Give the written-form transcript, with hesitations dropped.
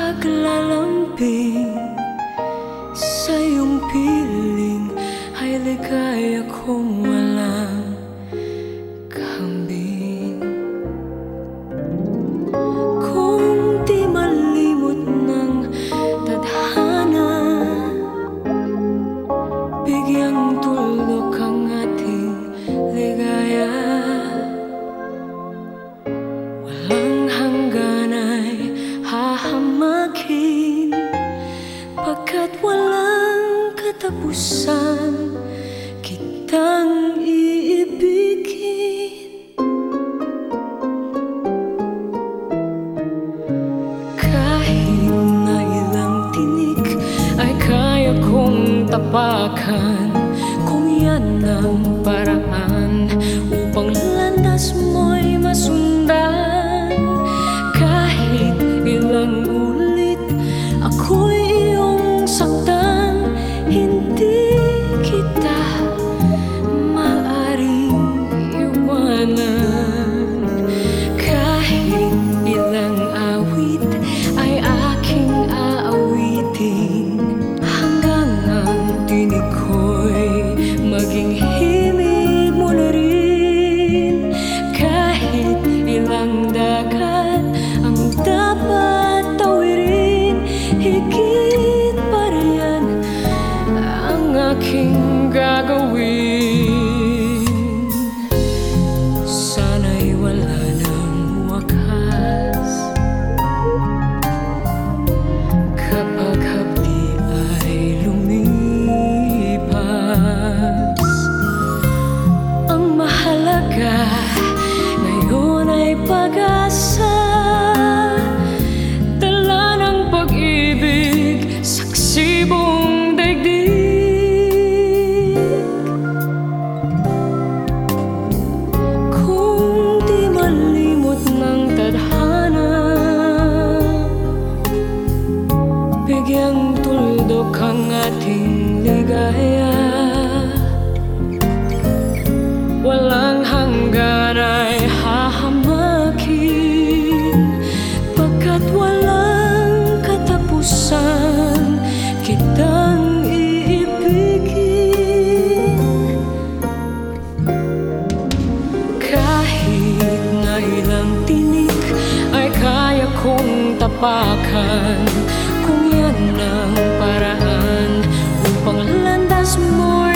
paglalambing sa iyong piling ay ligaya kong walang kambing. Kung di malimot ng tadhana, bigyang tuldok ang ating ligaya. Walang hanggan ay hahamakin, pagkat walang katapusan kitang iibigin. Kahit na ilang tinik ay kaya kong tapakan, kung yan ang paraan upang landas mo'y masundan. Kahit ilang ulit ako'y iyong saktan, hindi kita maaring iwanan. Kahit ilang awit ay aking aawitin, hanggang ang tinig ko'y maging himig mo na rin. Kahit ilang dagat ang dapat tawirin, higit pa riyan ang aking gagawin. Sana'y wala ng wakas, kapag hapdi ay lumipas. Ang mahalaga ngayon ay pag-asa, dala ng pag-ibig, saksi buong daigdig. Kung di malimot ng tadhana, bigyang tuldok ang ating ligaya. Walang hanggan ay hahamakin, pagkat walang katapusan kitang iibigin. Kahit na ilang tinik ay kaya kong tapakan, kung yan ang paraan upang landas mo